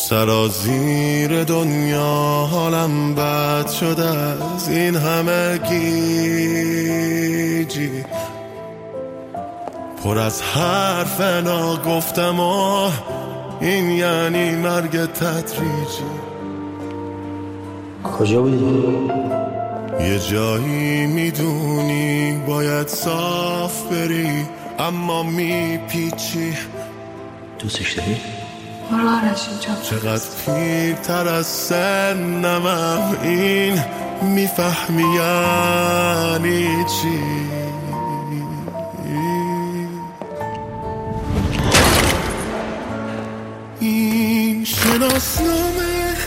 سرازیر دنیا حالم بد شده از این همه گیجی، پر از حرف ناگفتم و این یعنی مرگ تدریجی. کجا بودی؟ یه جایی میدونی باید صاف بری اما میپیچی. دوستش داری؟ برو آرش اینجا. چقدر پیرتر از سنمم این میفهمی یعنی چی. این شناسنامه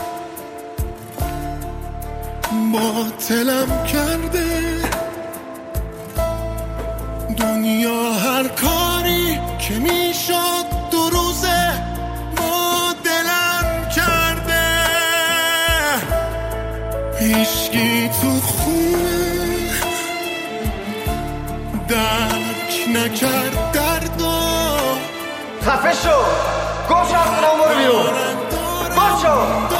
باطلم کرده، دنیا هر کاری که میشد دو روزه با دلم کرده. هیچکی تو خونه درک نکرد دردو. خفه شو، گم شو از خونم، برو بیرون، گم شو.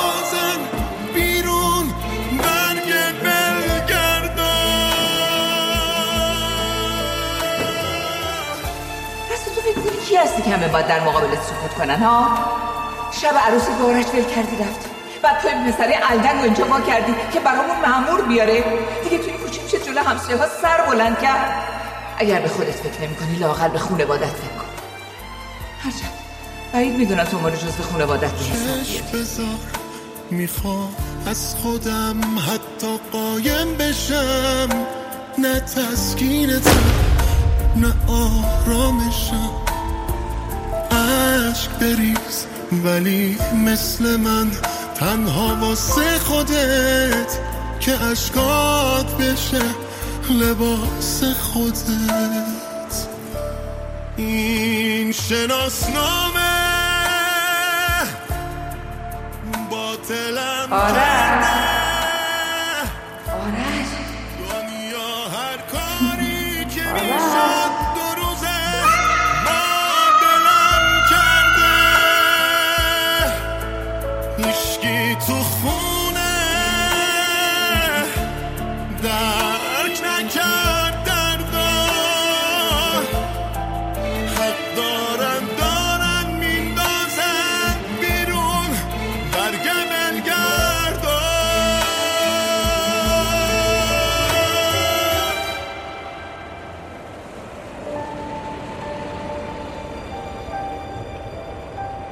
کی هستی که همه باید در مقابلت سکوت کنن ها؟ شب عروسی بارش ول کردی رفتی، بعد توی پسری الدن و اینجا ما کردی که برامون مأمور بیاره. دیگه توی کوچه میشه جلو همسایه ها سر بلند کرد. اگر به خودت فکر نمی کنی لااقل به خونوادت فکر کن. هرچند بعید میدونم تو ما رو جز به خونوادت به حساب بیاری. میخوام از خودم حتی قایم بشم، نه تسکینتم نه آرامشم. عشق بریز ولی مثل من تنها واسه خودت، که عشقات بشه لباس خودت. این شناسنامه باطلم